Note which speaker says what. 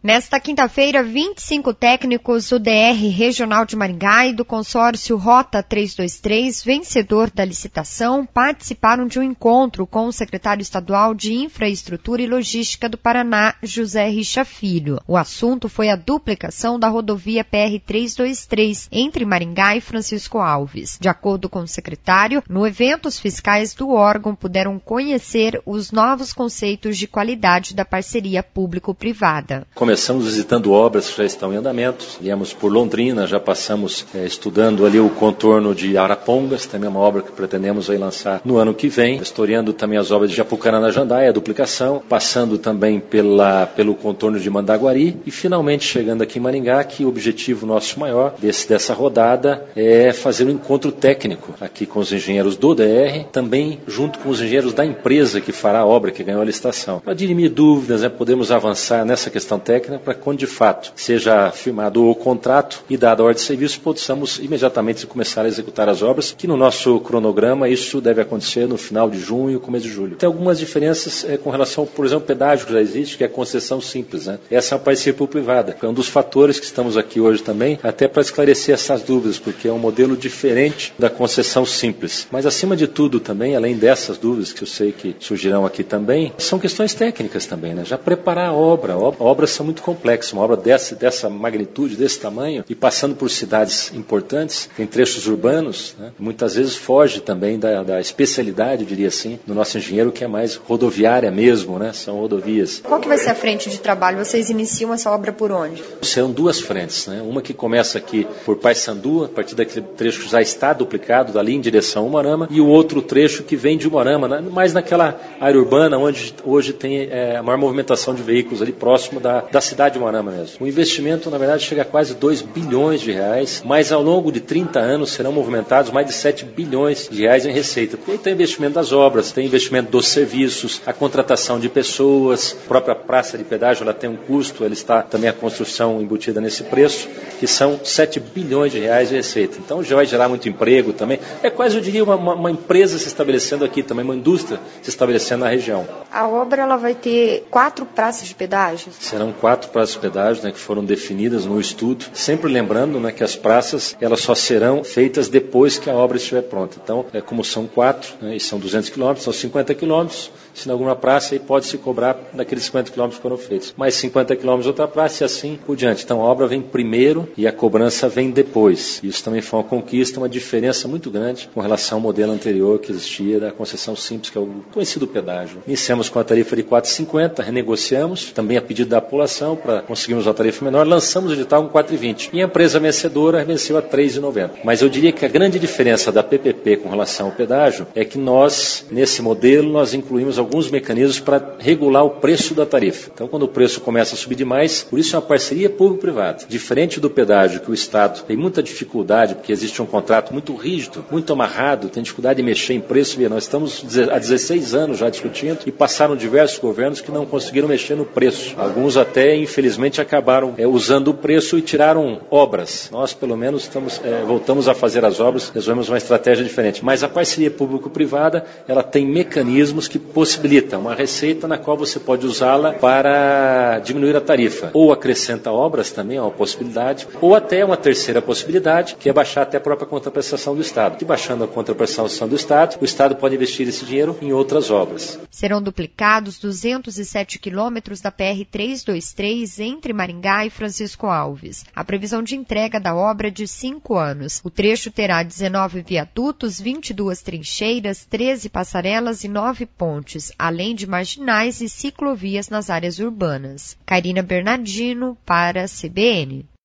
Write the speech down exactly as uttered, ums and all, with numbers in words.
Speaker 1: Nesta quinta-feira, vinte e cinco técnicos do D R Regional de Maringá e do consórcio Rota trezentos e vinte e três, vencedor da licitação, participaram de um encontro com o secretário estadual de Infraestrutura e Logística do Paraná, José Richa Filho. O assunto foi a duplicação da rodovia P R trezentos e vinte e três entre Maringá e Francisco Alves. De acordo com o secretário, no evento os fiscais do órgão puderam conhecer os novos conceitos de qualidade da parceria público-privada.
Speaker 2: Começamos visitando obras que já estão em andamento, viemos por Londrina, já passamos é, estudando ali o contorno de Arapongas, também é uma obra que pretendemos aí lançar no ano que vem, historiando também as obras de Japucarana Jandaia, a duplicação, passando também pela, pelo contorno de Mandaguari e finalmente chegando aqui em Maringá, que o objetivo nosso maior desse, dessa rodada é fazer um encontro técnico aqui com os engenheiros do D R, também junto com os engenheiros da empresa que fará a obra, que ganhou a licitação, para dirimir dúvidas, né, podemos avançar nessa questão técnica, para quando de fato seja firmado o contrato e dada a ordem de serviço, possamos imediatamente começar a executar as obras, que no nosso cronograma isso deve acontecer no final de junho, começo de julho. Tem algumas diferenças é, com relação, por exemplo, ao pedágio que já existe, que é a concessão simples, né? Essa é uma parceria público-privada. É um dos fatores que estamos aqui hoje também, até para esclarecer essas dúvidas, porque é um modelo diferente da concessão simples. Mas acima de tudo também, além dessas dúvidas que eu sei que surgirão aqui também, são questões técnicas também, né? Já preparar a obra, obras são muito complexas, uma obra dessa, dessa magnitude, desse tamanho, e passando por cidades importantes, tem trechos urbanos, né? Muitas vezes foge também da, da especialidade, eu diria assim, do nosso engenheiro, que é mais rodoviária mesmo, né? São rodovias.
Speaker 1: Qual que vai ser a frente de trabalho? Vocês iniciam essa obra por onde?
Speaker 2: Serão duas frentes, né? Uma que começa aqui por Paissandu, a partir daquele trecho que já está duplicado, dali em direção a Umuarama, e o outro trecho que vem de Umuarama, né? Mais naquela área urbana, onde hoje tem é, a maior movimentação de veículos ali próximo da, da cidade de Umuarama mesmo. O investimento, na verdade, chega a quase dois bilhões de reais, mas ao longo de trinta anos serão movimentados mais de sete bilhões de reais em receita. Porque aí tem investimento das obras, tem investimento dos serviços, a contratação de pessoas, a própria praça de pedágio, ela tem um custo, ela está também a construção embutida nesse preço, que são sete bilhões de reais de receita. Então já vai gerar muito emprego também. É quase, eu diria, uma, uma empresa se estabelecendo aqui também, uma indústria se estabelecendo na região.
Speaker 1: A obra ela vai ter quatro praças de pedágio?
Speaker 2: Serão quatro praças de pedágio, né, que foram definidas no estudo, sempre lembrando, né, que as praças elas só serão feitas depois que a obra estiver pronta. Então, é, como são quatro, né, e são duzentos quilômetros, são cinquenta quilômetros, se em alguma praça aí pode-se cobrar daqueles cinquenta quilômetros que foram feitos. Mais cinquenta quilômetros outra praça e assim por diante. Então, a obra vem primeiro e a cobrança vem depois. Isso também foi uma conquista, uma diferença muito grande com relação ao modelo anterior que existia da concessão simples, que é o conhecido pedágio. Iniciamos com a tarifa de quatro reais e cinquenta centavos, renegociamos, também a pedido da população, para conseguirmos uma tarifa menor, lançamos o edital com quatro reais e vinte centavos. E a empresa vencedora venceu a três reais e noventa centavos. Mas eu diria que a grande diferença da P P P com relação ao pedágio é que nós, nesse modelo, nós incluímos alguns mecanismos para regular o preço da tarifa. Então, quando o preço começa a subir demais, por isso é uma parceria público-privada. Diferente do pedágio, que o Estado tem muita dificuldade, porque existe um contrato muito rígido, muito amarrado, tem dificuldade de mexer em preço. Nós estamos há dezesseis anos já discutindo e passaram diversos governos que não conseguiram mexer no preço. Alguns até, infelizmente, acabaram é, usando o preço e tiraram obras. Nós, pelo menos, estamos, é, voltamos a fazer as obras, resolvemos uma estratégia diferente. Mas a parceria público-privada, ela tem mecanismos que possibilitam uma receita na qual você pode usá-la para diminuir a tarifa. Ou acrescenta obras também, é uma possibilidade, ou até uma terceira possibilidade, que é baixar até a própria contraprestação do Estado. E baixando a contraprestação do Estado, o Estado pode investir esse dinheiro em outras obras.
Speaker 1: Serão duplicados duzentos e sete quilômetros da P R trezentos e vinte e três entre Maringá e Francisco Alves. A previsão de entrega da obra é de cinco anos. O trecho terá dezenove viadutos, vinte e duas trincheiras, treze passarelas e nove pontes, além de marginais e ciclovias nas áreas urbanas. Karina Bernardino, para a C B N.